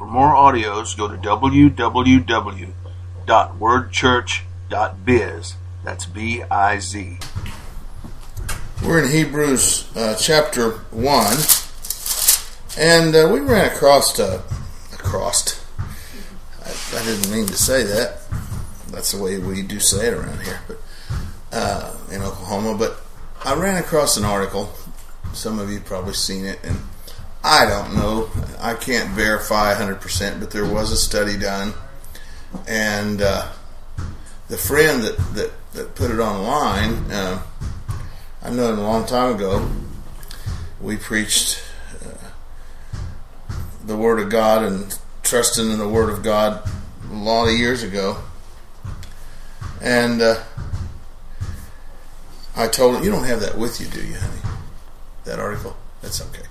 For more audios, go to www.wordchurch.biz. That's B-I-Z. We're in Hebrews chapter 1, and we ran across. I didn't mean to say that. That's the way we do say it around here, but in Oklahoma. But I ran across an article. Some of you probably seen it, and I don't know. I can't verify 100%, but there was a study done, and the friend that put it online, I know him a long time ago. We preached the Word of God and trusting in the Word of God a lot of years ago, and I told him, "You don't have that with you, do you, honey? That article? That's okay.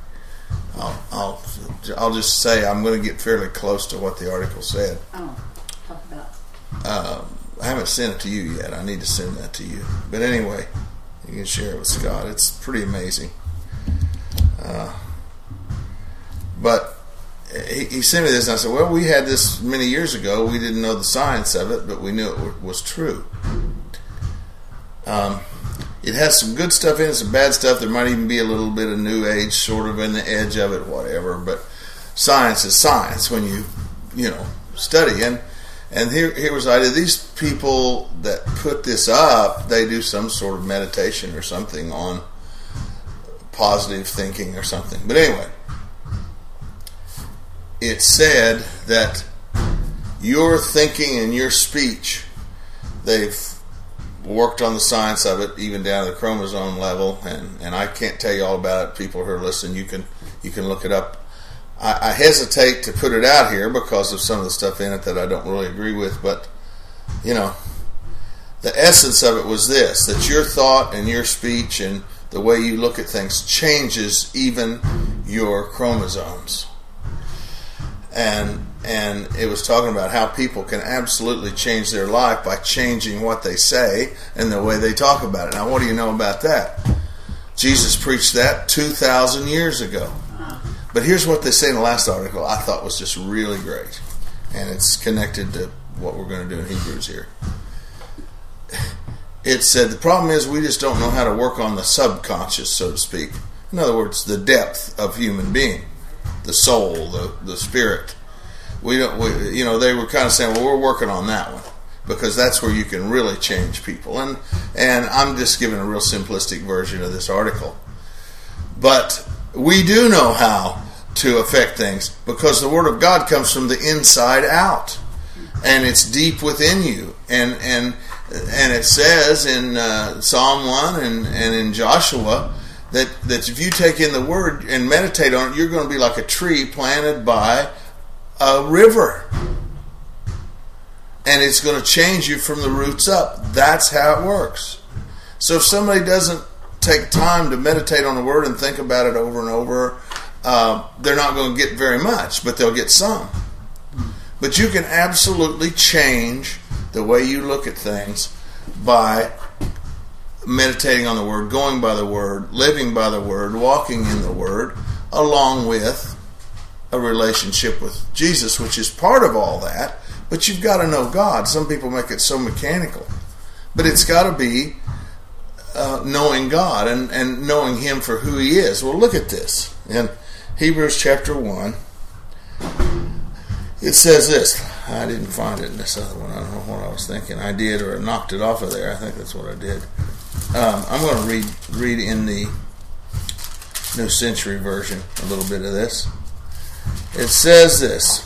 I'll just say I'm going to get fairly close to what the article said." Oh, talk about. I haven't sent it to you yet. I need to send that to you. But anyway, you can share it with Scott. It's pretty amazing. But he sent me this, and I said, "Well, we had this many years ago. We didn't know the science of it, but we knew it was true." It has some good stuff in it, some bad stuff. There might even be a little bit of New Age sort of in the edge of it, whatever. But science is science when you study. And here was the idea. These people that put this up, they do some sort of meditation or something on positive thinking or something. But anyway, it said that your thinking and your speech, they've worked on the science of it, even down to the chromosome level, and I can't tell you all about it. People who are listening, you can look it up. I hesitate to put it out here because of some of the stuff in it that I don't really agree with, but the essence of it was this: that your thought and your speech and the way you look at things changes even your chromosomes. And it was talking about how people can absolutely change their life by changing what they say and the way they talk about it. Now, what do you know about that? Jesus preached that 2,000 years ago. But here's what they say in the last article I thought was just really great. And it's connected to what we're going to do in Hebrews here. It said, the problem is we just don't know how to work on the subconscious, so to speak. In other words, the depth of human being. The soul, the spirit. They were kind of saying, well, we're working on that one because that's where you can really change people. And I'm just giving a real simplistic version of this article. But we do know how to affect things because the Word of God comes from the inside out, and it's deep within you. And it says in Psalm 1 and in Joshua that if you take in the Word and meditate on it, you're going to be like a tree planted by a river. And it's going to change you from the roots up. That's how it works. So if somebody doesn't take time to meditate on the Word and think about it over and over, they're not going to get very much, but they'll get some. But you can absolutely change the way you look at things by meditating on the Word, going by the Word, living by the Word, walking in the Word, along with a relationship with Jesus, which is part of all that. But you've got to know God. Some people make it so mechanical. But it's got to be knowing God and knowing Him for who He is. Well, look at this. In Hebrews chapter 1, it says this. I didn't find it in this other one. I don't know what I was thinking. I did, or I knocked it off of there. I think that's what I did. I'm going to read in the New Century Version a little bit of this. It says this: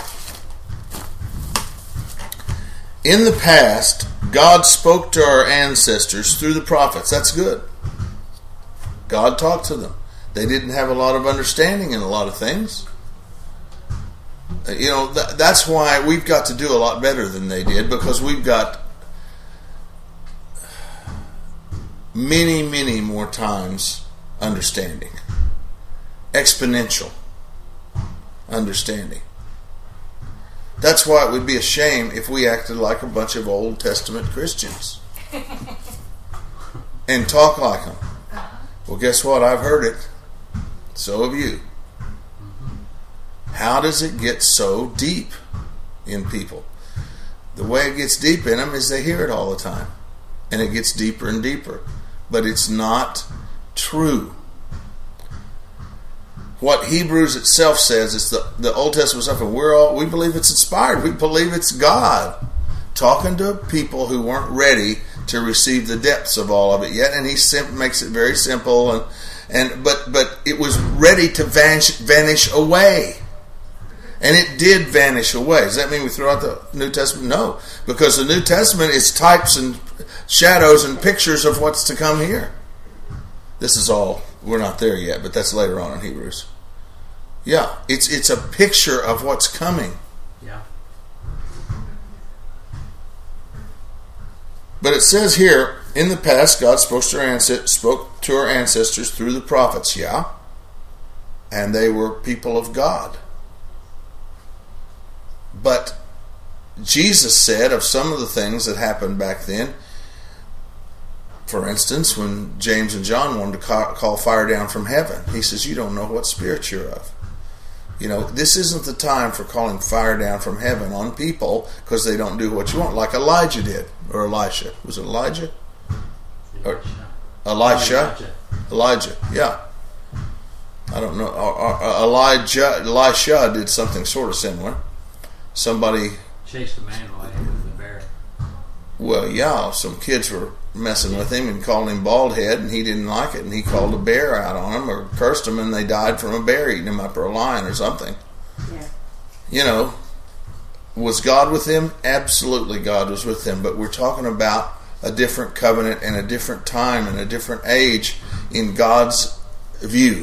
in the past, God spoke to our ancestors through the prophets. That's good. God talked to them. They didn't have a lot of understanding in a lot of things. That's why we've got to do a lot better than they did, because we've got many, many more times understanding. Exponential understanding. That's why it would be a shame if we acted like a bunch of Old Testament Christians and talk like them. Well, guess what? I've heard it. So have you. How does it get so deep in people? The way it gets deep in them is they hear it all the time. And it gets deeper and deeper. But it's not true. What Hebrews itself says is the Old Testament stuff, and we believe it's inspired. We believe it's God talking to people who weren't ready to receive the depths of all of it yet, and he makes it very simple, but it was ready to vanish away. And it did vanish away. Does that mean we throw out the New Testament? No, because the New Testament is types and shadows and pictures of what's to come here. This is all, we're not there yet, but that's later on in Hebrews. Yeah, it's a picture of what's coming. Yeah. But it says here, in the past, God spoke to our ancestors through the prophets, yeah, and they were people of God. But Jesus said of some of the things that happened back then, for instance, when James and John wanted to call fire down from heaven, he says, you don't know what spirit you're of. You know, this isn't the time for calling fire down from heaven on people because they don't do what you want, like Elijah did, or Elisha. Was it Elijah? Or Elisha? Elijah, yeah. I don't know. Elisha did something sort of similar. Somebody chased a man away with a bear. Well, yeah, some kids were messing with him and calling him bald head, and he didn't like it, and he called a bear out on him or cursed him, and they died from a bear eating him up, or a lion or something. Yeah. You know, was God with him? Absolutely, God was with him. But we're talking about a different covenant and a different time and a different age in God's view.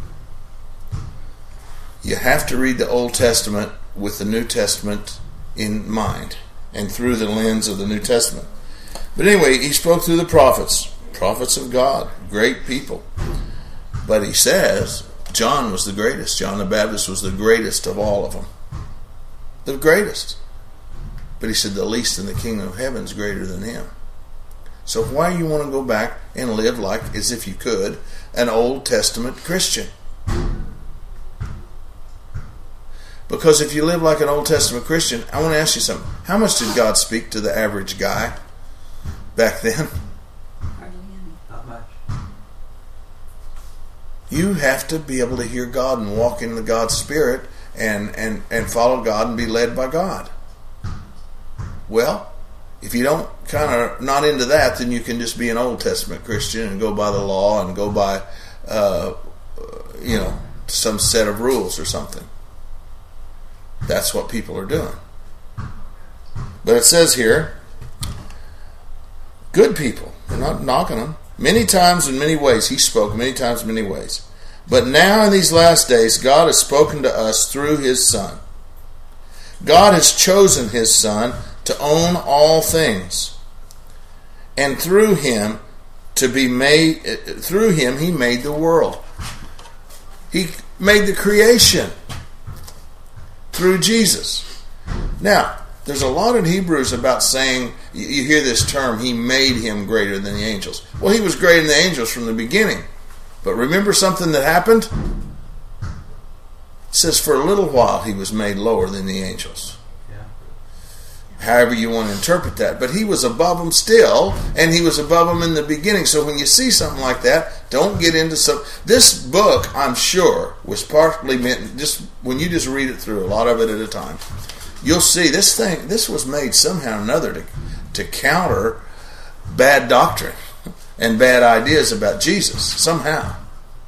You have to read the Old Testament with the New Testament in mind and through the lens of the New Testament. But anyway, he spoke through the prophets of God, great people. But he says John was the greatest. John the Baptist was the greatest of all of them. The greatest. But he said the least in the kingdom of heaven is greater than him. So why you want to go back and live like, as if you could, an Old Testament Christian? Because if you live like an Old Testament Christian, I want to ask you something. How much did God speak to the average guy back then? Hardly any. Not much. You have to be able to hear God and walk in the God's Spirit and follow God and be led by God. Well, if you don't kind of not into that, then you can just be an Old Testament Christian and go by the law and go by some set of rules or something. That's what people are doing. But it says here, good people. We're not knocking them. Many times in many ways. He spoke many times in many ways. But now in these last days, God has spoken to us through His Son. God has chosen His Son to own all things. And through Him He made the world. He made the creation through Jesus. Now, there's a lot in Hebrews about saying, you hear this term, He made Him greater than the angels. Well, He was greater than the angels from the beginning. But remember something that happened? It says for a little while He was made lower than the angels. However you want to interpret that. But He was above them still, and He was above them in the beginning. So when you see something like that, don't get into some... This book, I'm sure, was partly meant, just when you just read it through, a lot of it at a time, you'll see this was made somehow or another to counter bad doctrine and bad ideas about Jesus, somehow.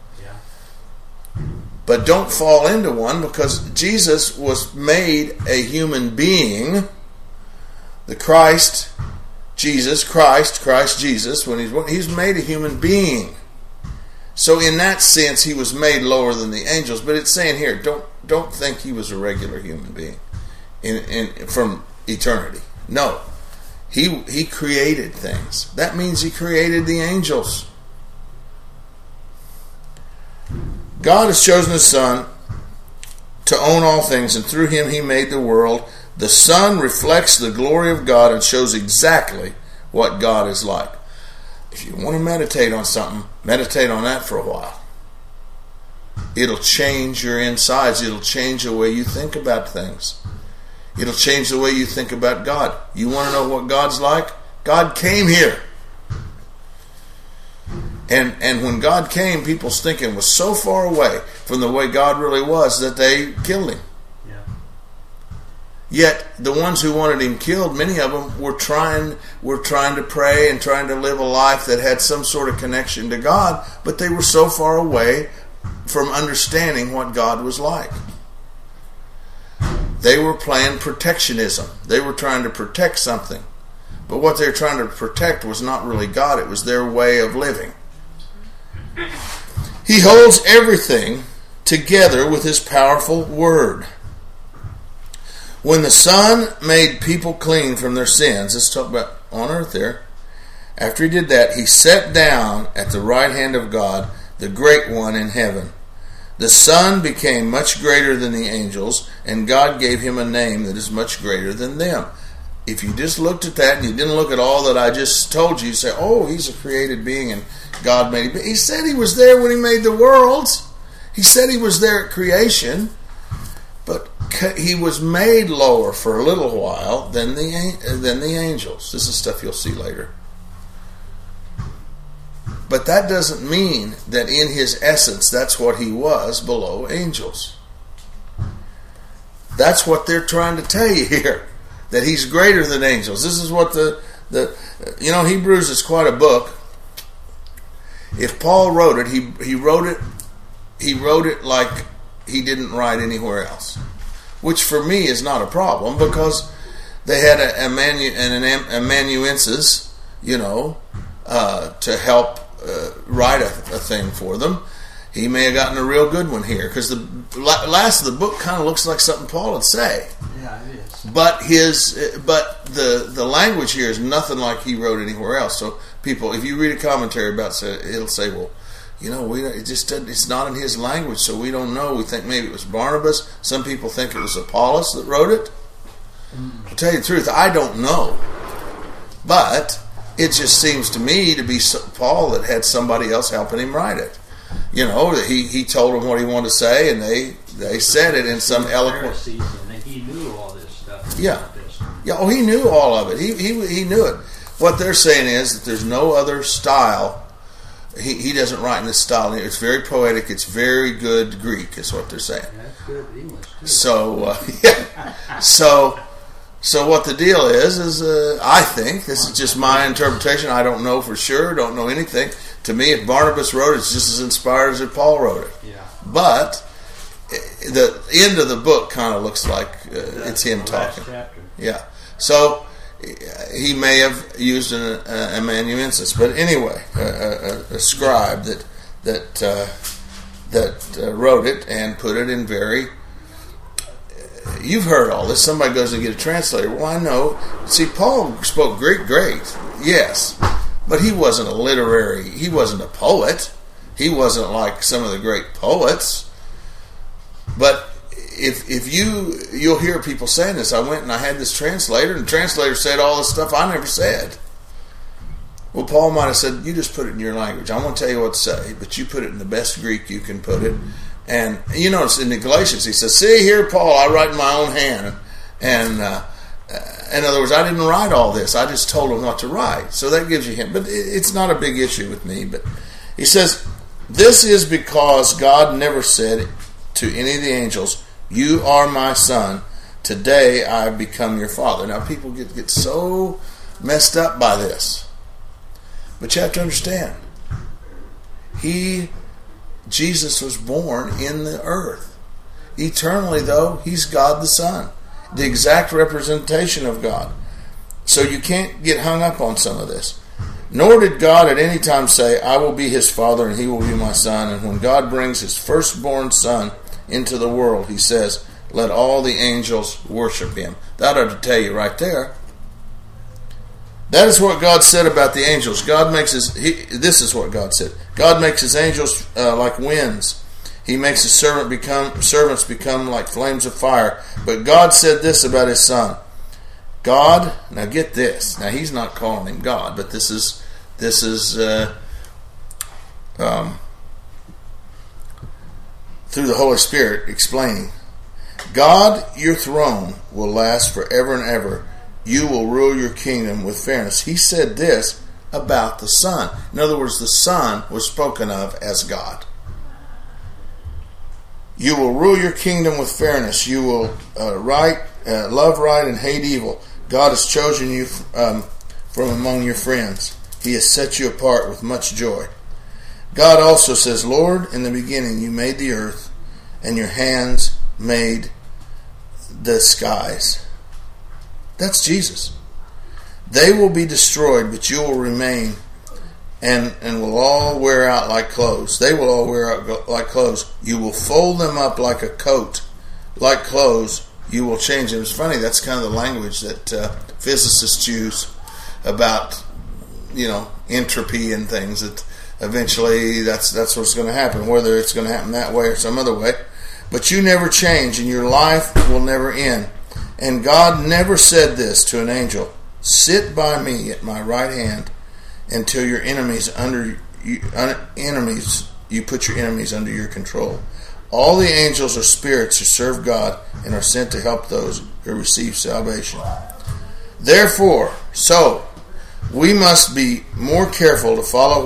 But don't fall into one, because Jesus was made a human being. The Christ Jesus, when he's made a human being. So in that sense, He was made lower than the angels. But it's saying here, don't think He was a regular human being from eternity. No. He created things. That means He created the angels. God has chosen His Son to own all things, and through Him He made the world. The Son reflects the glory of God and shows exactly what God is like. If you want to meditate on something, meditate on that for a while. It'll change your insides. It'll change the way you think about things. It'll change the way you think about God. You want to know what God's like? God came here. And when God came, people's thinking was so far away from the way God really was that they killed him. Yeah. Yet the ones who wanted him killed, many of them were trying to pray and trying to live a life that had some sort of connection to God, but they were so far away from understanding what God was like. They were playing protectionism. They were trying to protect something. But what they were trying to protect was not really God. It was their way of living. He holds everything together with his powerful word. When the Son made people clean from their sins, let's talk about on earth there. After he did that, he sat down at the right hand of God, the Great One in heaven. The Son became much greater than the angels, and God gave him a name that is much greater than them. If you just looked at that and you didn't look at all that I just told you, you say, oh, he's a created being and God made him. He said he was there when he made the worlds. He said he was there at creation. But he was made lower for a little while than the angels. This is stuff you'll see later. But that doesn't mean that in his essence that's what he was below angels. That's what they're trying to tell you here. That he's greater than angels. This is what Hebrews is quite a book. If Paul wrote it, he wrote it like he didn't write anywhere else, which for me is not a problem because they had an amanuensis, to help write a thing for them. He may have gotten a real good one here because the last of the book kind of looks like something Paul would say. Yeah, it is. But the language here is nothing like he wrote anywhere else. So people, if you read a commentary about it, it'll say, well, it's not in his language, so we don't know. We think maybe it was Barnabas. Some people think it was Apollos that wrote it. To tell you the truth, I don't know. But it just seems to me to be Paul that had somebody else helping him write it. He told them what he wanted to say, and they said it in some eloquent. And he knew all this stuff. Yeah. Oh, he knew all of it. He knew it. What they're saying is that there's no other style. He doesn't write in this style. It's very poetic. It's very good Greek, is what they're saying. That's good English too. So what the deal is I think this is just my interpretation. I don't know for sure. Don't know anything. To me, if Barnabas wrote it, it's just as inspired as if Paul wrote it. Yeah. But the end of the book kind of looks like it's him talking. Chapter. Yeah. So he may have used an amanuensis, but anyway, a scribe that wrote it and put it in very. You've heard all this. Somebody goes to get a translator. Well, I know. See, Paul spoke Greek great, yes, but he wasn't he wasn't a poet. He wasn't like some of the great poets. But if you'll hear people saying this, I went and I had this translator, and the translator said all this stuff I never said. Well, Paul might have said, you just put it in your language. I won't tell you what to say, but you put it in the best Greek you can put it. And you notice in the Galatians, he says, see here, Paul, I write in my own hand. And in other words, I didn't write all this. I just told him what to write. So that gives you him. But it's not a big issue with me. But he says, this is because God never said to any of the angels, you are my son. Today I have become your father. Now people get so messed up by this. But you have to understand, Jesus was born in the earth. Eternally, though, he's God the Son, the exact representation of God. So you can't get hung up on some of this. Nor did God at any time say, I will be his father and he will be my son. And when God brings his firstborn son into the world, he says, let all the angels worship him. That ought to tell you right there. That is what God said about the angels. This is what God said. God makes his angels like winds. He makes his servants become like flames of fire. But God said this about his son. God, now get this. Now he's not calling him God, but this is through the Holy Spirit, explaining, God, your throne will last forever and ever. You will rule your kingdom with fairness. He said this about the Son. In other words, the Son was spoken of as God. You will rule your kingdom with fairness. You will love right and hate evil. God has chosen you from among your friends. He has set you apart with much joy. God also says, Lord, in the beginning you made the earth, and your hands made the skies. That's Jesus. They will be destroyed, but you will remain, and will all wear out like clothes. They will all wear out like clothes. You will fold them up like a coat. Like clothes, you will change them. It's funny, that's kind of the language that physicists use about, entropy and things. That eventually that's what's going to happen, whether it's going to happen that way or some other way. But you never change, and your life will never end. And God never said this to an angel, sit by me at my right hand until your enemies you put your enemies under your control. All the angels are spirits who serve God and are sent to help those who receive salvation. Therefore, we must be more careful to follow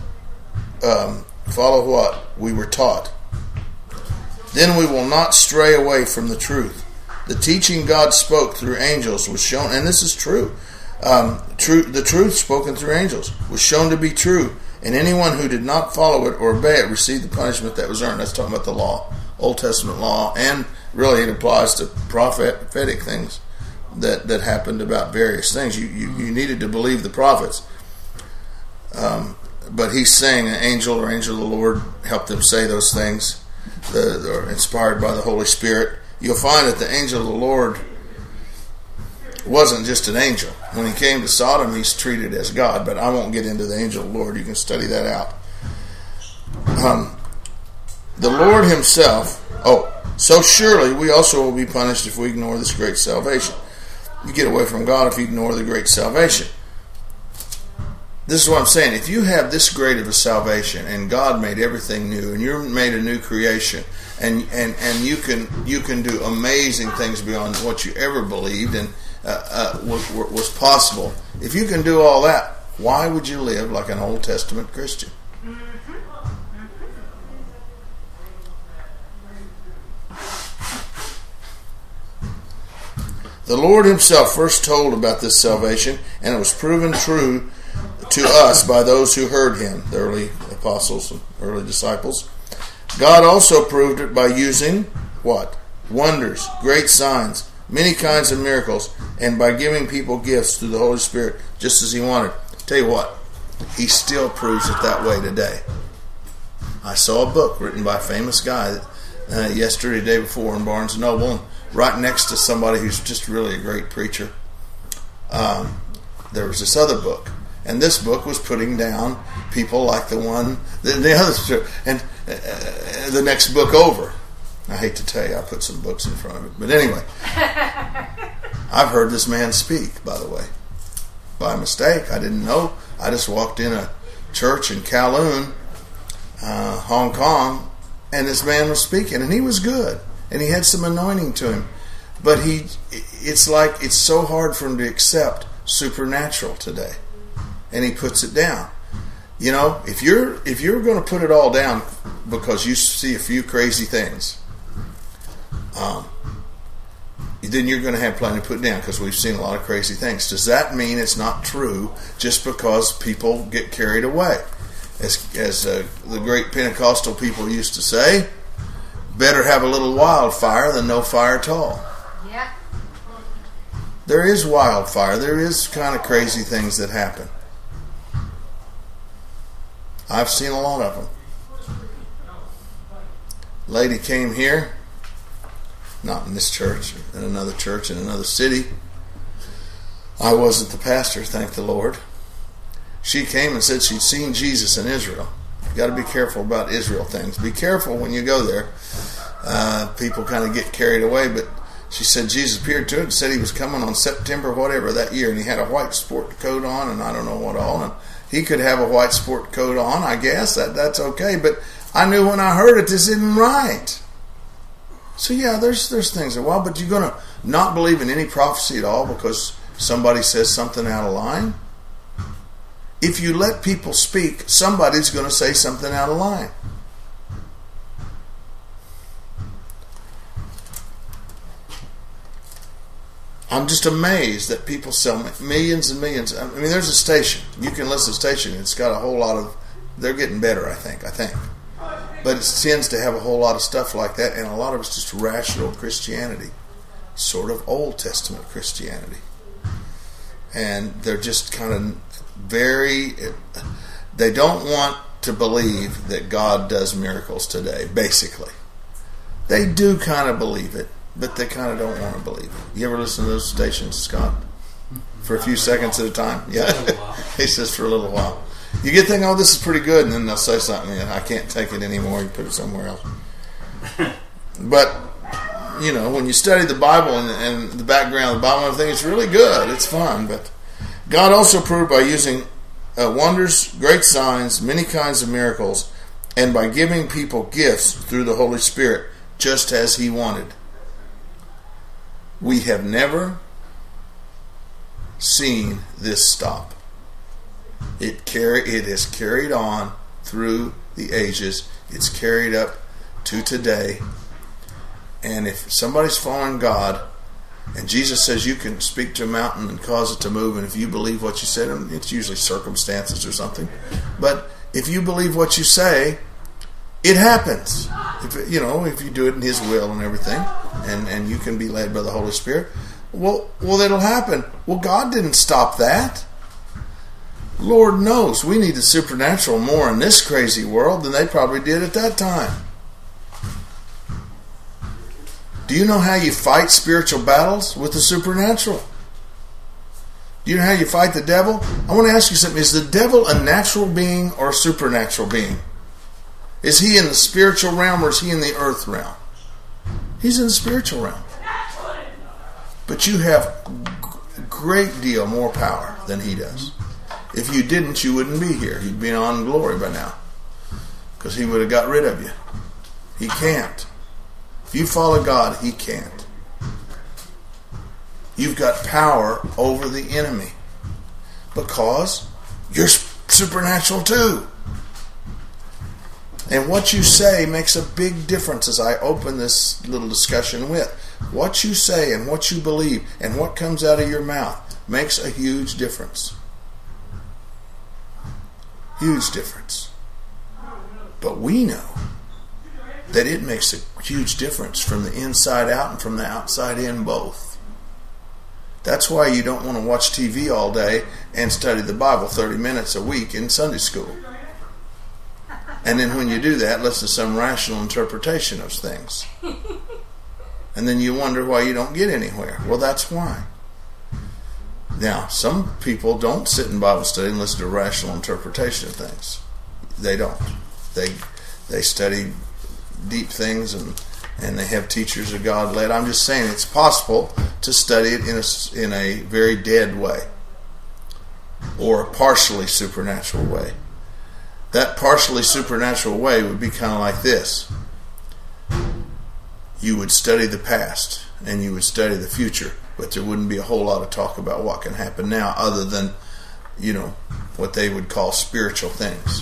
what we were taught. Then we will not stray away from the truth. The teaching God spoke through angels was shown, and this is true. The truth spoken through angels was shown to be true, and anyone who did not follow it or obey it received the punishment that was earned. That's talking about the law, Old Testament law, and really it applies to prophetic things that happened about various things. You needed to believe the prophets. But he's saying an angel or angel of the Lord helped them say those things. They're inspired by the Holy Spirit. You'll find that the angel of the Lord wasn't just an angel. When he came to Sodom, he's treated as God, but I won't get into the angel of the Lord. You can study that out. The Lord himself, so surely we also will be punished if we ignore this great salvation. You get away from God if you ignore the great salvation. This is what I'm saying. If you have this great of a salvation and God made everything new and you're made a new creation and you can do amazing things beyond what you ever believed and was possible. If you can do all that, why would you live like an Old Testament Christian? The Lord himself first told about this salvation, and it was proven true to us by those who heard him, the early apostles and early disciples. God also proved it by using what? Wonders, great signs, many kinds of miracles, and by giving people gifts through the Holy Spirit, just as he wanted. Tell you what, he still proves it that way today. I saw a book written by a famous guy yesterday, the day before, in Barnes & Noble, and right next to somebody who's just really a great preacher, there was this other book. And this book was putting down people like the other, and the next book over. I hate to tell you, I put some books in front of it. But anyway, I've heard this man speak, by the way. By mistake, I didn't know. I just walked in a church in Kowloon, Hong Kong, and this man was speaking, and he was good. And he had some anointing to him. But it's so hard for him to accept supernatural today. And he puts it down. You know, if you're going to put it all down because you see a few crazy things, then you're going to have plenty to put down, because we've seen a lot of crazy things. Does that mean it's not true just because people get carried away? As the great Pentecostal people used to say, better have a little wildfire than no fire at all. Yeah. There is wildfire. There is kind of crazy things that happen. I've seen a lot of them. Lady came here, not in this church, in another church in another city. I wasn't the pastor, thank the Lord. She came and said she'd seen Jesus in Israel. You've got to be careful about Israel things. Be careful when you go there. People kind of get carried away, but she said Jesus appeared to her and said he was coming on September whatever that year, and he had a white sport coat on, and I don't know what all, and he could have a white sport coat on, I guess. That's okay. But I knew when I heard it, this isn't right. So yeah, there's things that, well, but you're going to not believe in any prophecy at all because somebody says something out of line? If you let people speak, somebody's going to say something out of line. I'm just amazed that people sell millions and millions. I mean, there's a station. You can listen to the station. It's got a whole lot of... They're getting better, I think. But it tends to have a whole lot of stuff like that, and a lot of it's just rational Christianity. Sort of Old Testament Christianity. And they're just kind of very... They don't want to believe that God does miracles today, basically. They do kind of believe it, but they kind of don't want to believe it. You ever listen to those stations, Scott? For a few seconds at a time? Yeah. He says for a little while. You get thinking, oh, this is pretty good, and then they'll say something, and I can't take it anymore. You put it somewhere else. But, you know, when you study the Bible and the background of the Bible and everything, it's really good. It's fun. But God also proved by using wonders, great signs, many kinds of miracles, and by giving people gifts through the Holy Spirit, just as He wanted. We have never seen this stop. It has carried on through the ages. It's carried up to today. And if somebody's following God, and Jesus says you can speak to a mountain and cause it to move, and if you believe what you said, it's usually circumstances or something. But if you believe what you say, it happens. If you do it in His will and everything, and you can be led by the Holy Spirit, well, it'll happen. Well, God didn't stop that. Lord knows we need the supernatural more in this crazy world than they probably did at that time. Do you know how you fight spiritual battles? With the supernatural. Do you know how you fight the devil? I want to ask you something. Is the devil a natural being or a supernatural being? Is he in the spiritual realm or is he in the earth realm? He's in the spiritual realm. But you have a great deal more power than he does. If you didn't, you wouldn't be here. You'd be on glory by now. Because he would have got rid of you. He can't. If you follow God, He can't. You've got power over the enemy. Because you're supernatural too. And what you say makes a big difference, as I open this little discussion with. What you say and what you believe and what comes out of your mouth makes a huge difference. Huge difference. But we know that it makes a huge difference from the inside out and from the outside in both. That's why you don't want to watch TV all day and study the Bible 30 minutes a week in Sunday school. And then when you do that, listen to some rational interpretation of things. And then you wonder why you don't get anywhere. Well, that's why. Now, some people don't sit in Bible study and listen to rational interpretation of things. They don't. They study deep things and they have teachers of God led. I'm just saying it's possible to study it in a very dead way or a partially supernatural way. That partially supernatural way would be kind of like this. You would study the past and you would study the future, but there wouldn't be a whole lot of talk about what can happen now other than, what they would call spiritual things.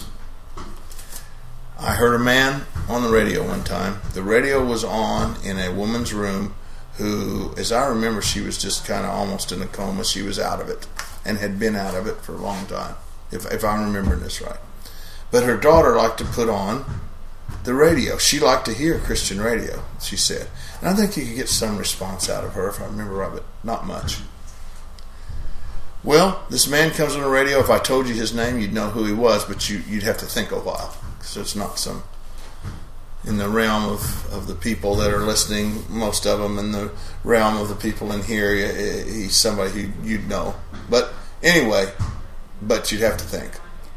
I heard a man on the radio one time. The radio was on in a woman's room who, as I remember, she was just kind of almost in a coma. She was out of it and had been out of it for a long time, if I'm remembering this right. But her daughter liked to put on the radio. She liked to hear Christian radio, she said. And I think you could get some response out of her, if I remember right, but not much. Well, this man comes on the radio. If I told you his name, you'd know who he was, but you'd have to think a while. So it's not some... in the realm of the people that are listening, most of them, in the realm of the people in here, he's somebody who you'd know. But anyway, but you'd have to think.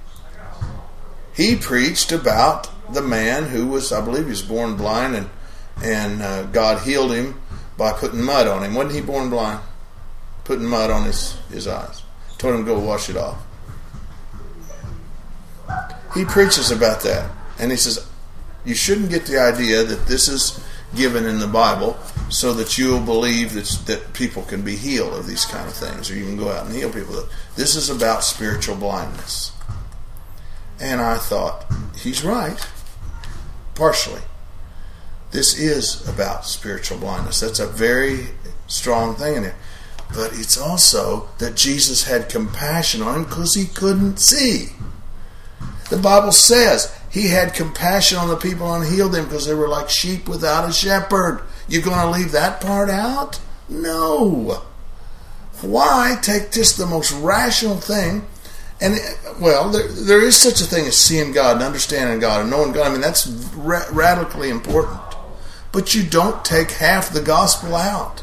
He preached about the man who was, I believe he was born blind, and God healed him by putting mud on him. Wasn't he born blind? Putting mud on his eyes. Told him to go wash it off. He preaches about that. And he says, You shouldn't get the idea that this is given in the Bible so that you'll believe that people can be healed of these kind of things, or you can go out and heal people. This is about spiritual blindness. And I thought, he's right, partially. This is about spiritual blindness. That's a very strong thing in there. But it's also that Jesus had compassion on him because he couldn't see. The Bible says he had compassion on the people and healed them because they were like sheep without a shepherd. You going to leave that part out? No. Why take just the most rational thing? And, well, there is such a thing as seeing God and understanding God and knowing God. I mean, that's radically important. But you don't take half the gospel out.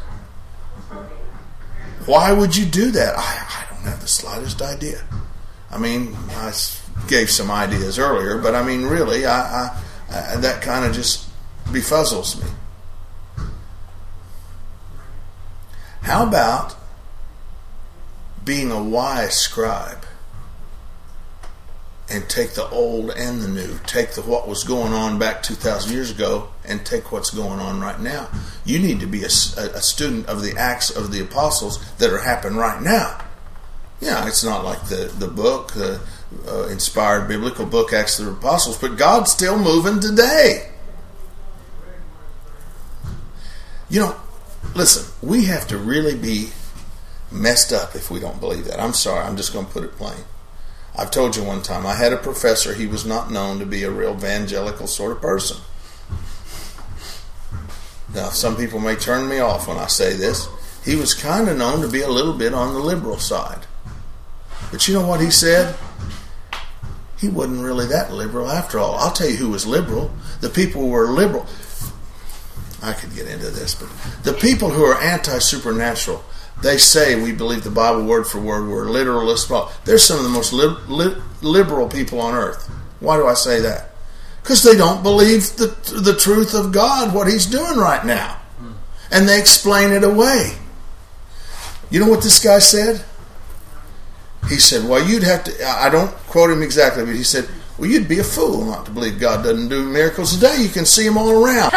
Why would you do that? I don't have the slightest idea. I mean, I gave some ideas earlier, but I mean, really, I that kind of just befuzzles me. How about being a wise scribe and take the old and the new, take what was going on back 2,000 years ago and take what's going on right now? You need to be a student of the Acts of the Apostles that are happening right now. Yeah, it's not like the book, the inspired biblical book, Acts of the Apostles, but God's still moving today. You know, listen, we have to really be messed up if we don't believe that. I'm sorry, I'm just going to put it plain. I've told you one time, I had a professor, he was not known to be a real evangelical sort of person. Now, some people may turn me off when I say this. He was kind of known to be a little bit on the liberal side. But you know what he said? He wasn't really that liberal after all. I'll tell you who was liberal. The people who were liberal. I could get into this, but the people who are anti-supernatural, they say we believe the Bible word for word. We're literalists. They're some of the most liberal people on earth. Why do I say that? Because they don't believe the truth of God, what He's doing right now. And they explain it away. You know what this guy said? He said, well, you'd have to, I don't quote him exactly, but he said, well, you'd be a fool not to believe God doesn't do miracles today. You can see them all around.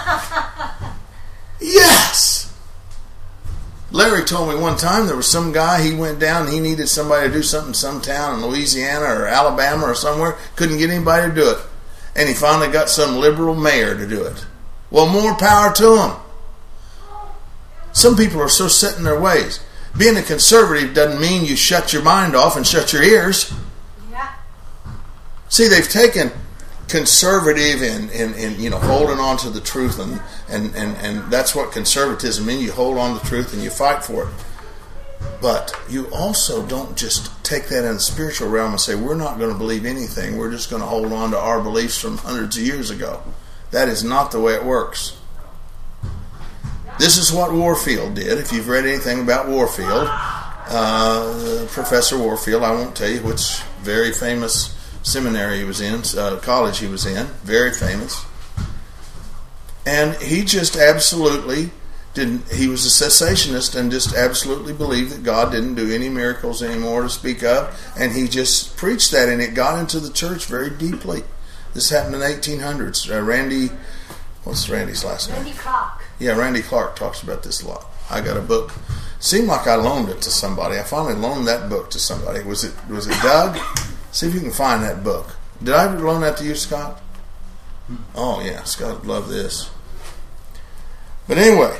Yes! Larry told me one time there was some guy, he went down and he needed somebody to do something in some town in Louisiana or Alabama or somewhere. Couldn't get anybody to do it. And he finally got some liberal mayor to do it. Well, more power to him. Some people are so set in their ways. Being a conservative doesn't mean you shut your mind off and shut your ears. Yeah. See, they've taken conservative and you know, holding on to the truth and that's what conservatism means. You hold on to the truth and you fight for it. But you also don't just take that in the spiritual realm and say, we're not going to believe anything. We're just going to hold on to our beliefs from hundreds of years ago. That is not the way it works. This is what Warfield did. If you've read anything about Warfield, Professor Warfield, I won't tell you which very famous seminary he was in, college he was in, very famous. And he just absolutely didn't, he was a cessationist and just absolutely believed that God didn't do any miracles anymore to speak of. And he just preached that, and it got into the church very deeply. This happened in the 1800s. What's Randy's last name? Randy Clark. Yeah, Randy Clark talks about this a lot. I got a book. Seemed like I loaned it to somebody. I finally loaned that book to somebody. Was it Doug? See if you can find that book. Did I loan that to you, Scott? Oh, yeah. Scott would love this. But anyway,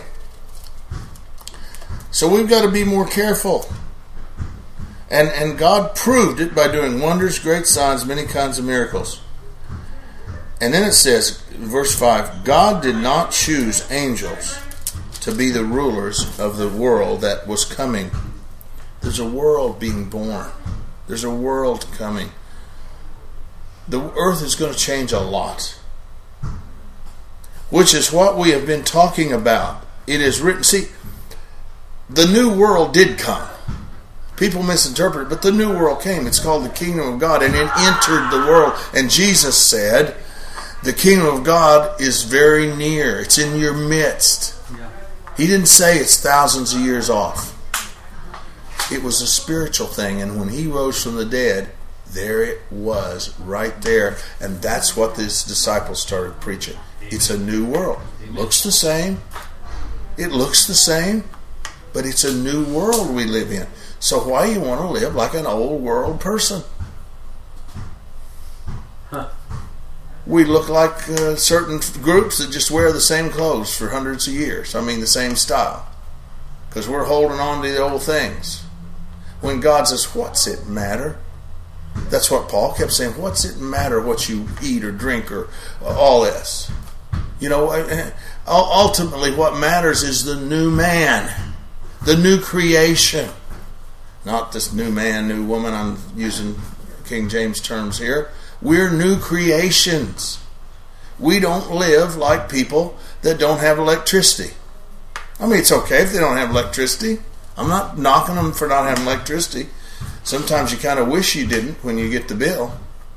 so we've got to be more careful. And God proved it by doing wonders, great signs, many kinds of miracles. And then it says, verse 5, God did not choose angels to be the rulers of the world that was coming. There's a world being born. There's a world coming. The earth is going to change a lot. Which is what we have been talking about. It is written. See, the new world did come. People misinterpret it, but the new world came. It's called the kingdom of God, and it entered the world. And Jesus said, the kingdom of God is very near. It's in your midst. Yeah. He didn't say it's thousands of years off. It was a spiritual thing, and when He rose from the dead, there it was right there. And that's what these disciples started preaching. It's a new world. Looks the same. It looks the same, but it's a new world we live in. So why you want to live like an old world person? We look like certain groups that just wear the same clothes for hundreds of years. I mean, the same style. Because we're holding on to the old things. When God says, what's it matter? That's what Paul kept saying. What's it matter what you eat or drink or all this? You know, ultimately what matters is the new man. The new creation. Not this new man, new woman. I'm using King James terms here. We're new creations. We don't live like people that don't have electricity. I mean, it's okay if they don't have electricity. I'm not knocking them for not having electricity. Sometimes you kind of wish you didn't when you get the bill.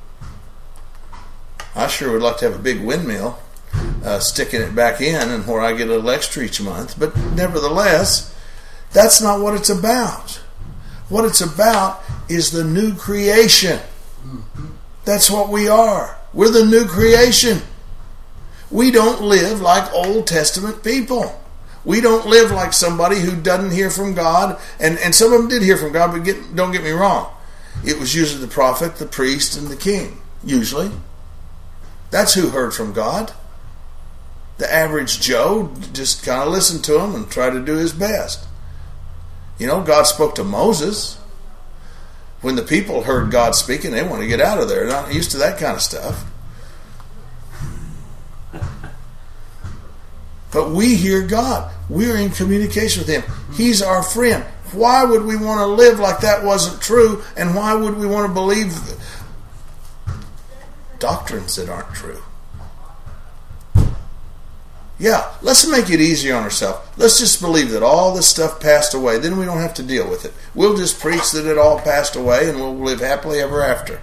I sure would like to have a big windmill sticking it back in and where I get a little extra each month. But nevertheless, that's not what it's about. What it's about is the new creation. That's what we are. We're the new creation. We don't live like Old Testament people. We don't live like somebody who doesn't hear from God. And some of them did hear from God, but don't get me wrong. It was usually the prophet, the priest, and the king. Usually. That's who heard from God. The average Joe just kind of listened to him and tried to do his best. You know, God spoke to Moses. When the people heard God speaking, they want to get out of there. They're not used to that kind of stuff. But we hear God. We're in communication with Him. He's our friend. Why would we want to live like that wasn't true? And why would we want to believe doctrines that aren't true? Yeah, let's make it easier on ourselves. Let's just believe that all this stuff passed away. Then we don't have to deal with it. We'll just preach that it all passed away and we'll live happily ever after.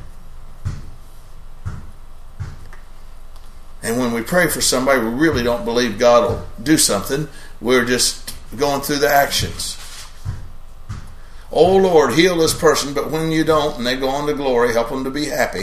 And when we pray for somebody, we really don't believe God will do something. We're just going through the actions. Oh Lord, heal this person, but when you don't and they go on to glory, help them to be happy.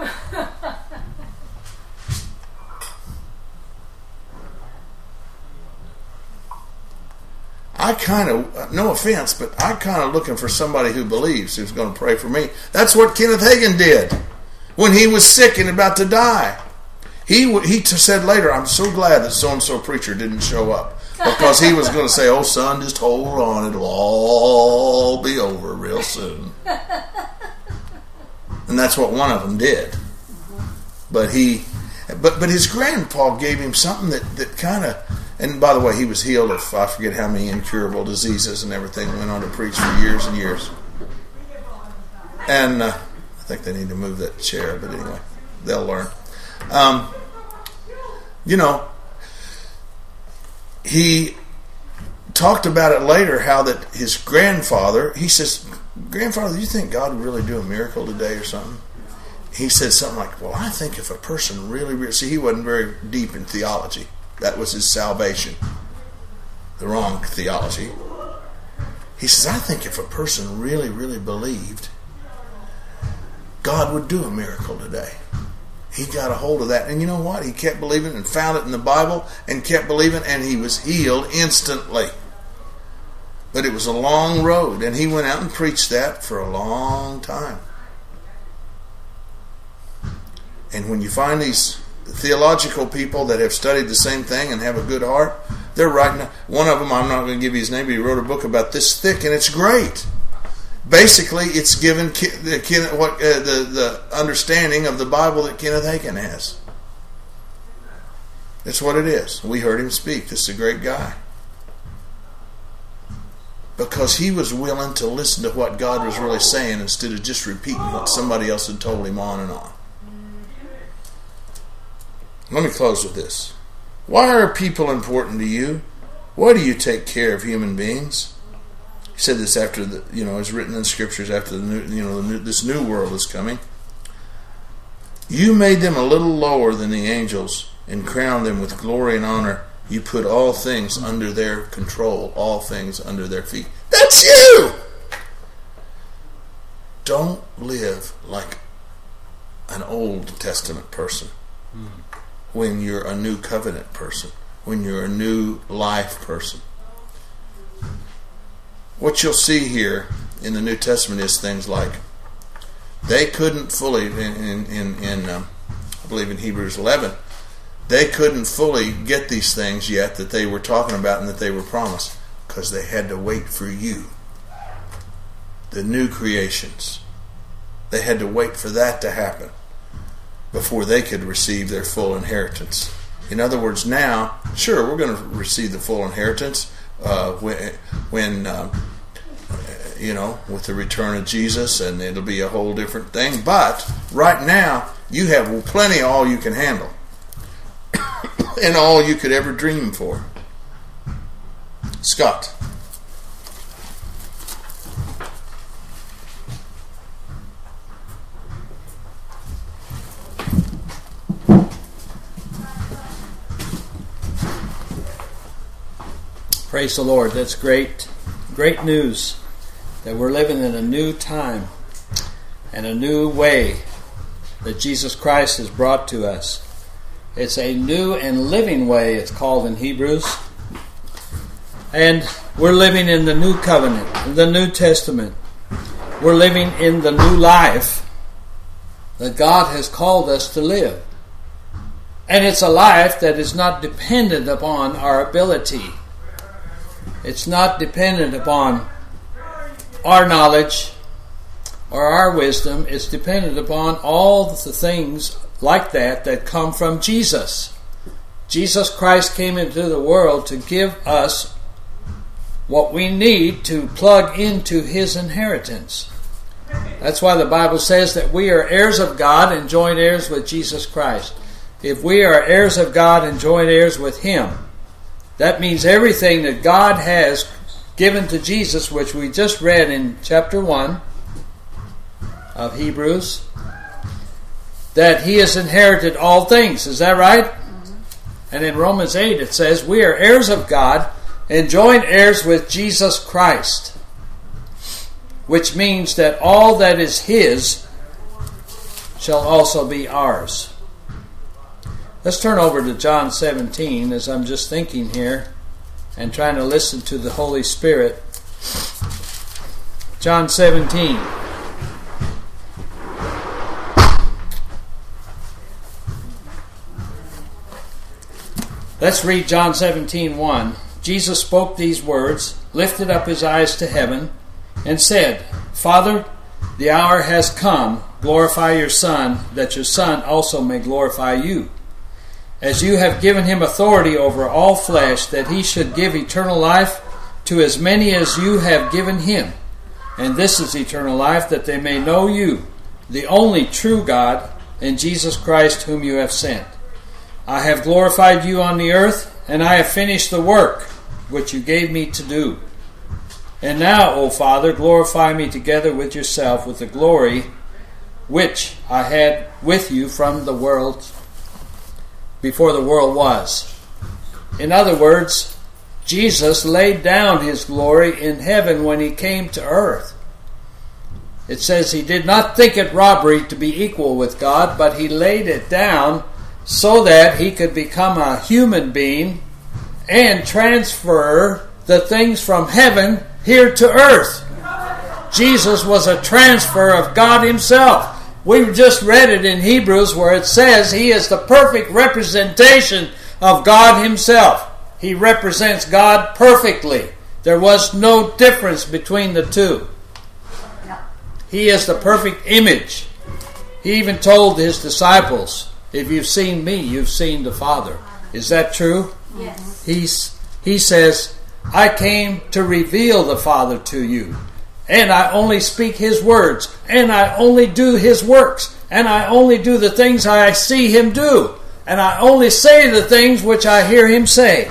I kind of, no offense, but I'm kind of looking for somebody who believes, who's going to pray for me. That's what Kenneth Hagin did when he was sick and about to die. He said later, I'm so glad that so-and-so preacher didn't show up, because he was going to say, oh son, just hold on, it'll all be over real soon. And that's what one of them did. But his grandpa gave him something that kind of, and by the way, he was healed of, I forget how many incurable diseases and everything, went on to preach for years and years. And I think they need to move that chair, but anyway, they'll learn. You know, he talked about it later, how that his grandfather, he says, grandfather, do you think God would really do a miracle today or something? He said something like, well, I think if a person really, see, he wasn't very deep in theology. That was his salvation. The wrong theology. He says, I think if a person really, really believed, God would do a miracle today. He got a hold of that. And you know what? He kept believing and found it in the Bible and kept believing, and he was healed instantly. But it was a long road, and he went out and preached that for a long time. And when you find these theological people that have studied the same thing and have a good heart, they're writing. One of them, I'm not going to give you his name, but he wrote a book about this thick, and it's great. Basically, it's given the understanding of the Bible that Kenneth Hagin has. That's what it is. We heard him speak. This is a great guy. Because he was willing to listen to what God was really saying instead of just repeating what somebody else had told him on and on. Let me close with this. Why are people important to you? Why do you take care of human beings? He said this after it's written in scriptures after this new world is coming. You made them a little lower than the angels and crowned them with glory and honor. You put all things under their control, all things under their feet. That's you! don't live like an Old Testament person when you're a new covenant person, when you're a new life person. What you'll see here in the New Testament is things like they couldn't fully, I believe in Hebrews 11, they couldn't fully get these things yet that they were talking about and that they were promised because they had to wait for you. The new creations. They had to wait for that to happen before they could receive their full inheritance. In other words, now, sure, we're going to receive the full inheritance when with the return of Jesus, and it'll be a whole different thing. But right now, you have plenty of all you can handle and all you could ever dream for. Scott. Praise the Lord. That's great news that we're living in a new time and a new way that Jesus Christ has brought to us. It's a new and living way, it's called in Hebrews. And we're living in the new covenant, the New Testament. We're living in the new life that God has called us to live. And it's a life that is not dependent upon our ability. It's not dependent upon our knowledge or our wisdom. It's dependent upon all the things like that come from Jesus. Jesus Christ came into the world to give us what we need to plug into His inheritance. That's why the Bible says that we are heirs of God and joint heirs with Jesus Christ. If we are heirs of God and joint heirs with Him, that means everything that God has given to Jesus, which we just read in chapter 1 of Hebrews, that He has inherited all things. Is that right? Mm-hmm. And in Romans 8 it says, we are heirs of God and joint heirs with Jesus Christ, which means that all that is His shall also be ours. Let's turn over to John 17 as I'm just thinking here and trying to listen to the Holy Spirit. John 17. Let's read John 17:1. Jesus spoke these words, lifted up His eyes to heaven, and said, Father, the hour has come. Glorify your Son, that your Son also may glorify you. As you have given Him authority over all flesh, that He should give eternal life to as many as you have given Him. And this is eternal life, that they may know you, the only true God, and Jesus Christ whom you have sent. I have glorified you on the earth, and I have finished the work which you gave me to do. And now, O Father, glorify me together with yourself with the glory which I had with you from the world, before the world was. In other words, Jesus laid down His glory in heaven when He came to earth. It says He did not think it robbery to be equal with God, but He laid it down so that He could become a human being and transfer the things from heaven here to earth. Jesus was a transfer of God Himself. We just read it in Hebrews where it says He is the perfect representation of God Himself. He represents God perfectly. There was no difference between the two. He is the perfect image. He even told His disciples, if you've seen me, you've seen the Father. Is that true? Yes. He says, I came to reveal the Father to you. And I only speak His words. And I only do His works. And I only do the things I see Him do. And I only say the things which I hear Him say.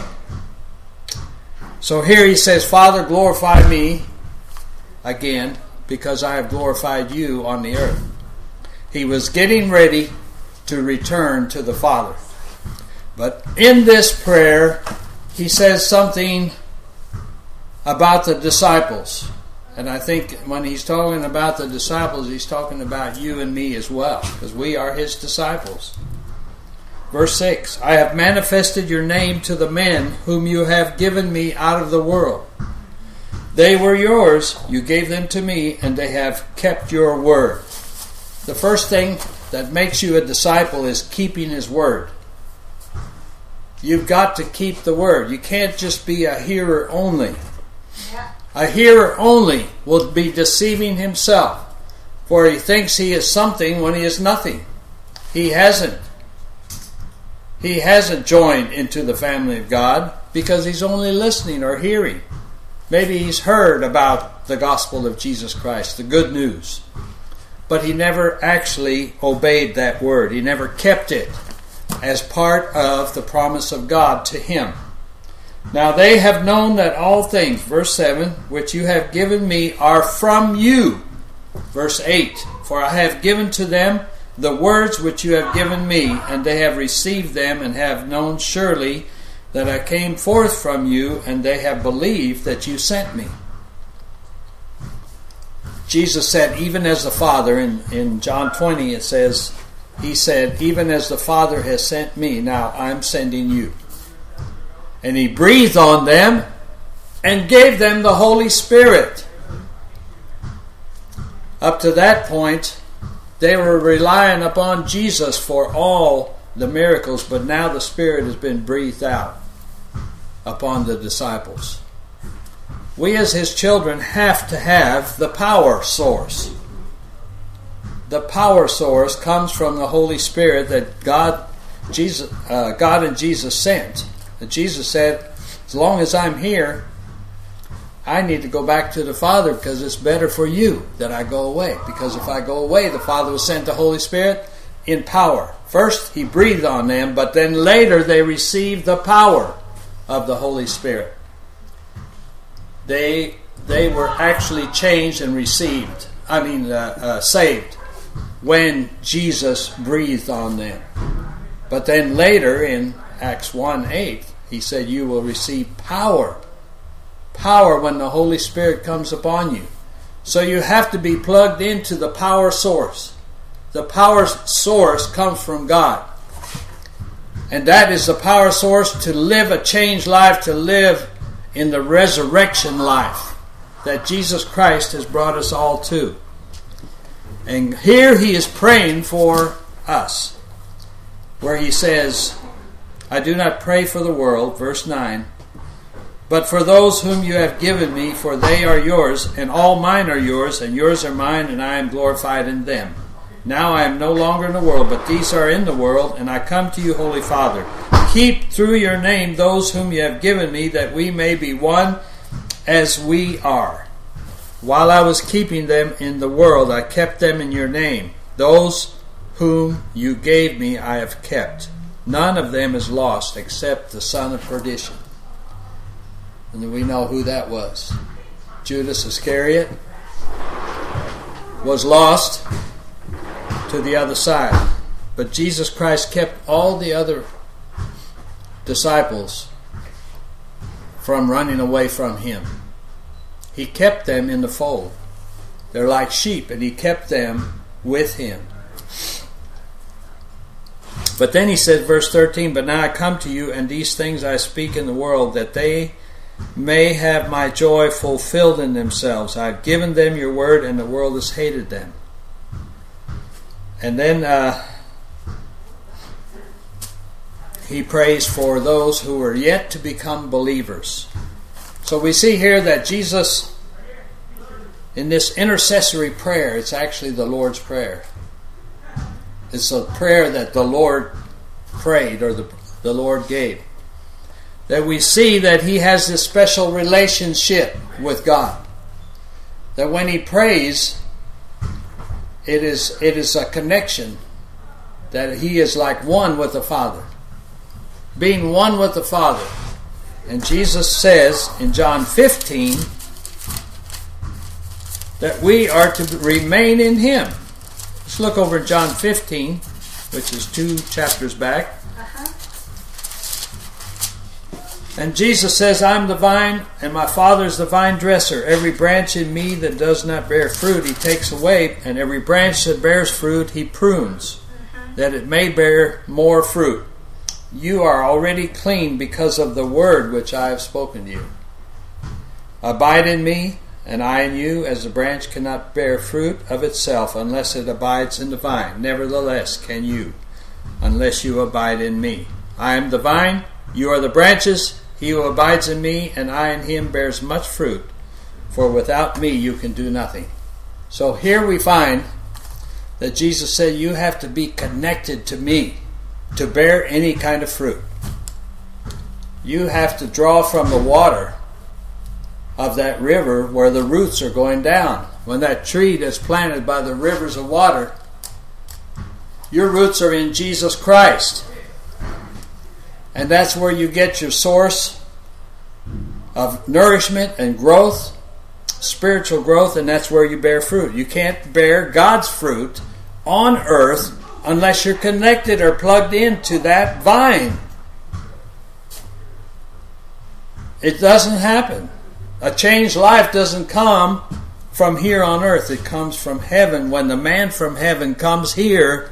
So here He says, Father, glorify me again, because I have glorified you on the earth. He was getting ready to return to the Father. But in this prayer, He says something about the disciples. And I think when he's talking about the disciples, he's talking about you and me as well, because we are his disciples. Verse 6, I have manifested your name to the men whom you have given me out of the world. They were yours, you gave them to me, and they have kept your word. The first thing that makes you a disciple is keeping his word. You've got to keep the word. You can't just be a hearer only. A hearer only will be deceiving himself, for he thinks he is something when he is nothing. He hasn't. He hasn't joined into the family of God because he's only listening or hearing. Maybe he's heard about the gospel of Jesus Christ, the good news, but he never actually obeyed that word. He never kept it as part of the promise of God to him. Now they have known that all things, verse 7, which you have given me are from you. Verse 8, for I have given to them the words which you have given me, and they have received them and have known surely that I came forth from you, and they have believed that you sent me. Jesus said, even as the Father, in John 20 it says, he said, even as the Father has sent me, now I'm sending you. And he breathed on them and gave them the Holy Spirit. Up to that point, they were relying upon Jesus for all the miracles, but now the Spirit has been breathed out upon the disciples. We as his children have to have the power source. The power source comes from the Holy Spirit that God and Jesus sent. And Jesus said, as long as I'm here, I need to go back to the Father because it's better for you that I go away. Because if I go away, the Father will send the Holy Spirit in power. First, he breathed on them, but then later they received the power of the Holy Spirit. They were actually changed and saved when Jesus breathed on them. But then later in Acts 1:8, he said, you will receive power. Power when the Holy Spirit comes upon you. So you have to be plugged into the power source. The power source comes from God. And that is the power source to live a changed life, to live in the resurrection life that Jesus Christ has brought us all to. And here he is praying for us, where he says, I do not pray for the world, verse 9, but for those whom you have given me, for they are yours, and all mine are yours, and yours are mine, and I am glorified in them. Now I am no longer in the world, but these are in the world, and I come to you, Holy Father. Keep through your name those whom you have given me, that we may be one as we are. While I was keeping them in the world, I kept them in your name. Those whom you gave me I have kept. None of them is lost except the son of perdition. And we know who that was. Judas Iscariot was lost to the other side. But Jesus Christ kept all the other disciples from running away from him. He kept them in the fold. They're like sheep, and he kept them with him. But then he said, verse 13, but now I come to you, and these things I speak in the world, that they may have my joy fulfilled in themselves. I have given them your word, and the world has hated them. And then he prays for those who are yet to become believers. So we see here that Jesus, in this intercessory prayer, it's actually the Lord's Prayer. It's a prayer that the Lord prayed, or the Lord gave. That we see that he has this special relationship with God. That when he prays, it is a connection. That he is like one with the Father. Being one with the Father. And Jesus says in John 15 that we are to remain in him. Let's look over at John 15, which is 2 chapters back. And Jesus says, I'm the vine, and my Father is the vine dresser. Every branch in me that does not bear fruit, he takes away, and every branch that bears fruit, he prunes, that it may bear more fruit. You are already clean because of the word which I have spoken to you. Abide in me, and I in you, as the branch cannot bear fruit of itself unless it abides in the vine. Nevertheless can you, unless you abide in me. I am the vine, you are the branches. He who abides in me, and I in him, bears much fruit. For without me you can do nothing. So here we find that Jesus said you have to be connected to me to bear any kind of fruit. You have to draw from the water of that river where the roots are going down. When that tree that's planted by the rivers of water, your roots are in Jesus Christ. And that's where you get your source of nourishment and growth, spiritual growth, and that's where you bear fruit. You can't bear God's fruit on earth unless you're connected or plugged into that vine. It doesn't happen. A changed life doesn't come from here on earth. It comes from heaven. When the man from heaven comes here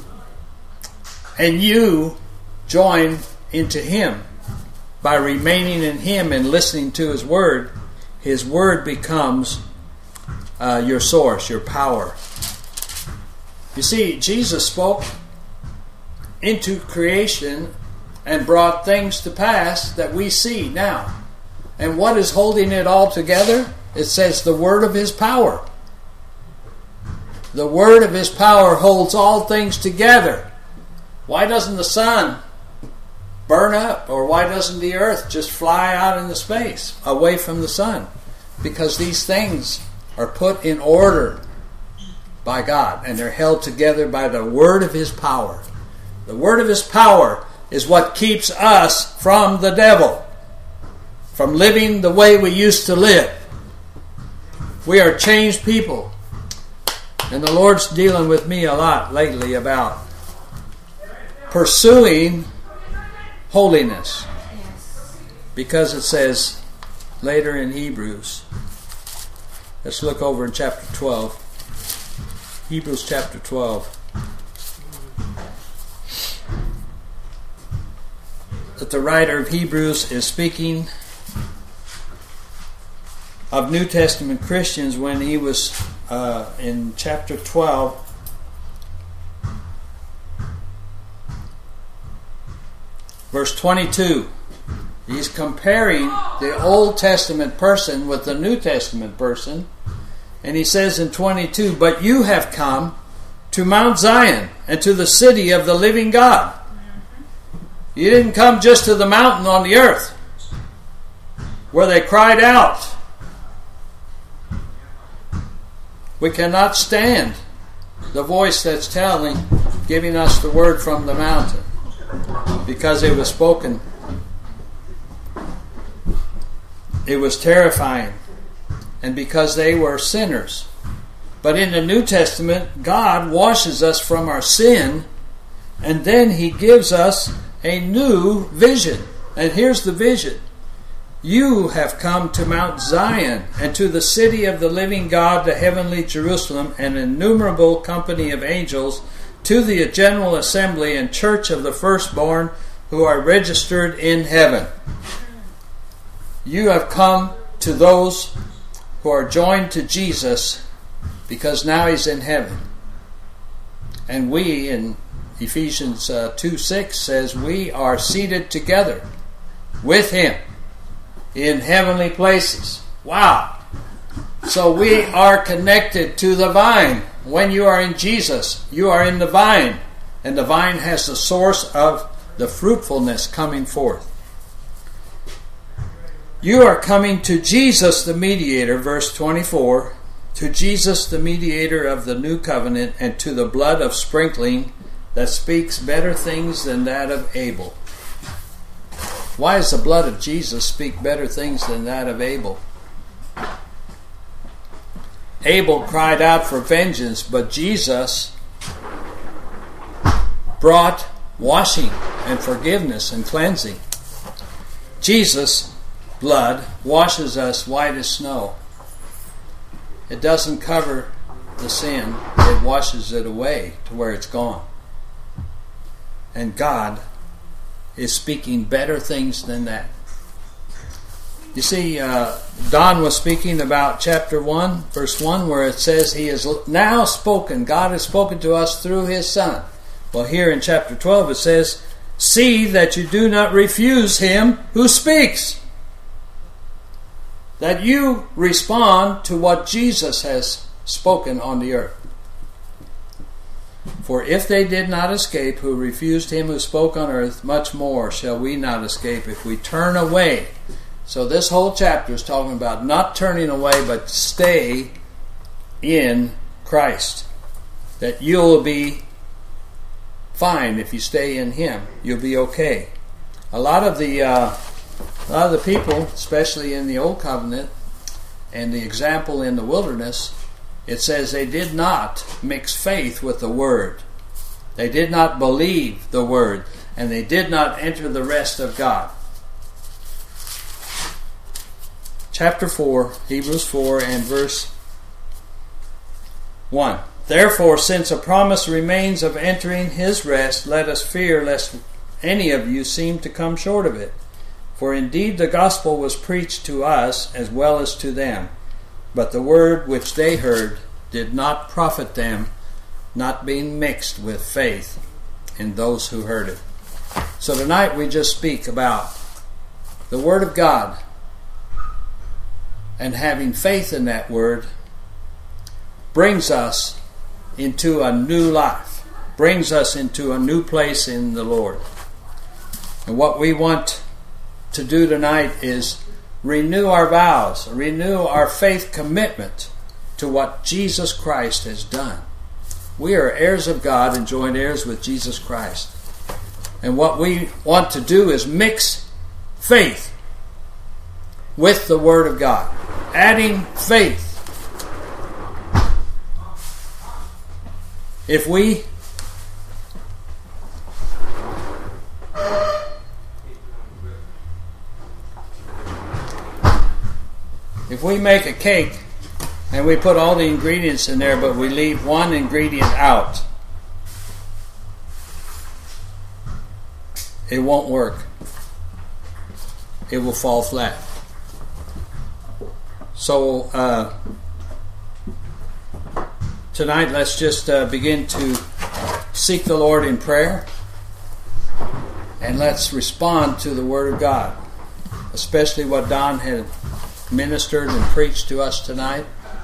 and you join into him by remaining in him and listening to his word becomes your source, your power. You see, Jesus spoke into creation and brought things to pass that we see now. And what is holding it all together? It says the word of his power. The word of his power holds all things together. Why doesn't the sun burn up? Or why doesn't the earth just fly out into space away from the sun? Because these things are put in order by God, and they're held together by the word of his power. The word of his power is what keeps us from the devil, from living the way we used to live. We are changed people. And the Lord's dealing with me a lot lately about pursuing holiness. Because it says later in Hebrews, let's look over in chapter 12. Hebrews chapter 12. That the writer of Hebrews is speaking of New Testament Christians when he was in chapter 12. Verse 22, he's comparing the Old Testament person with the New Testament person. And he says in 22, but you have come to Mount Zion and to the city of the living God. You didn't come just to the mountain on the earth where they cried out. We cannot stand the voice that's giving us the word from the mountain, because it was spoken. It was terrifying, and because they were sinners. But in the New Testament, God washes us from our sin, and then he gives us a new vision. And here's the vision. You have come to Mount Zion and to the city of the living God, the heavenly Jerusalem, an innumerable company of angels, to the general assembly and church of the firstborn who are registered in heaven. You have come to those who are joined to Jesus because now he's in heaven. And we, in Ephesians 2:6 says, we are seated together with him in heavenly places. Wow. So we are connected to the vine. When you are in Jesus, you are in the vine. And the vine has the source of the fruitfulness coming forth. You are coming to Jesus the mediator, verse 24, to Jesus the mediator of the new covenant, and to the blood of sprinkling that speaks better things than that of Abel. Why does the blood of Jesus speak better things than that of Abel? Abel cried out for vengeance, but Jesus brought washing and forgiveness and cleansing. Jesus' blood washes us white as snow. It doesn't cover the sin, it washes it away to where it's gone. And God is speaking better things than that. You see, Don was speaking about chapter 1, verse 1, where it says He has now spoken. God has spoken to us through His Son. Well, here in chapter 12 it says, see that you do not refuse Him who speaks. That you respond to what Jesus has spoken on the earth. For if they did not escape who refused Him who spoke on earth, much more shall we not escape if we turn away. So this whole chapter is talking about not turning away, but stay in Christ. That you'll be fine if you stay in Him. You'll be okay. A lot of the people, especially in the Old Covenant, and the example in the wilderness, it says they did not mix faith with the Word. They did not believe the Word, and they did not enter the rest of God. Chapter 4, Hebrews 4 and verse 1. Therefore, since a promise remains of entering His rest, let us fear lest any of you seem to come short of it. For indeed the gospel was preached to us as well as to them, but the word which they heard did not profit them, not being mixed with faith in those who heard it. So tonight we just speak about the Word of God, and having faith in that Word brings us into a new life, brings us into a new place in the Lord. And what we want to do tonight is renew our vows, renew our faith commitment to what Jesus Christ has done. We are heirs of God and joint heirs with Jesus Christ. And what we want to do is mix faith with the Word of God. Adding faith. If we make a cake and we put all the ingredients in there, but we leave one ingredient out, it won't work. It will fall flat. So tonight let's just begin to seek the Lord in prayer, and let's respond to the Word of God, especially what Don had ministered and preached to us tonight,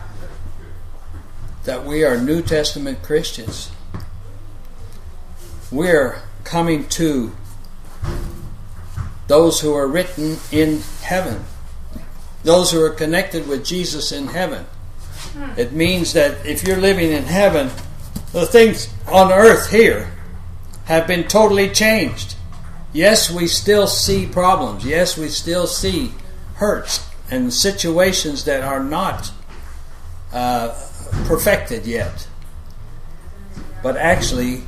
that we are New Testament Christians. We're coming to those who are written in heaven, those who are connected with Jesus in heaven. It means that if you're living in heaven, the things on earth here have been totally changed. Yes, we still see problems. Yes, we still see hurts and situations that are not perfected yet. But actually,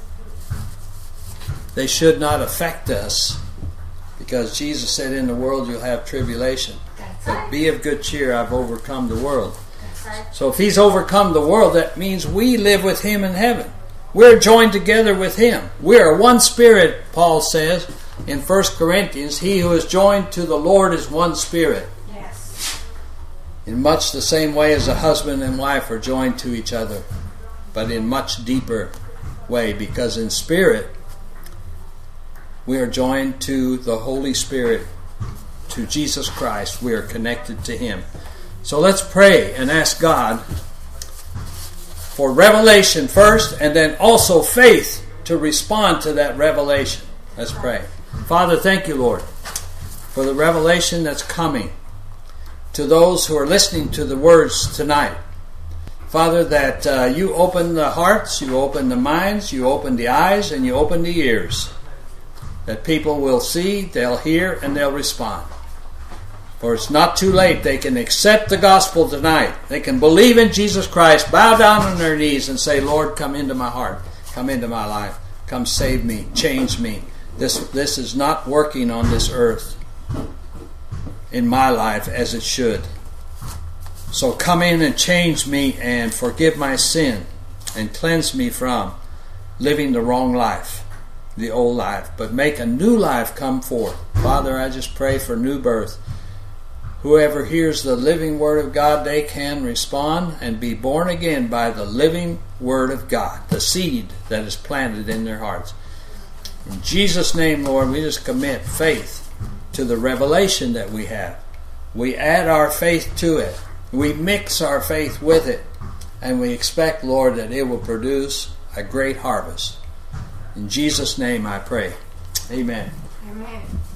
they should not affect us, because Jesus said, in the world you'll have tribulation. But be of good cheer, I've overcome the world. So if He's overcome the world, that means we live with Him in heaven. We're joined together with Him. We are one spirit, Paul says in 1 Corinthians. He who is joined to the Lord is one spirit. In much the same way as a husband and wife are joined to each other, but in much deeper way, because in spirit we are joined to the Holy Spirit, to Jesus Christ. We are connected to Him. So let's pray and ask God for revelation first, and then also faith to respond to that revelation. Let's pray. Father, thank you, Lord, for the revelation that's coming to those who are listening to the words tonight. Father, that you open the hearts, you open the minds, you open the eyes, and you open the ears, that people will see, they'll hear, and they'll respond. For it's not too late. They can accept the gospel tonight. They can believe in Jesus Christ, bow down on their knees and say, Lord, come into my heart, come into my life, come save me, change me. This is not working on this earth. in my life as it should. So come in and change me and forgive my sin and cleanse me from living the wrong life, the old life, but make a new life come forth. Father, I just pray for new birth. Whoever hears the living Word of God, they can respond and be born again by the living Word of God, the seed that is planted in their hearts. In Jesus' name, Lord, we just commit faith to the revelation that we have. We add our faith to it. We mix our faith with it. And we expect, Lord, that it will produce a great harvest. In Jesus' name I pray. Amen. Amen.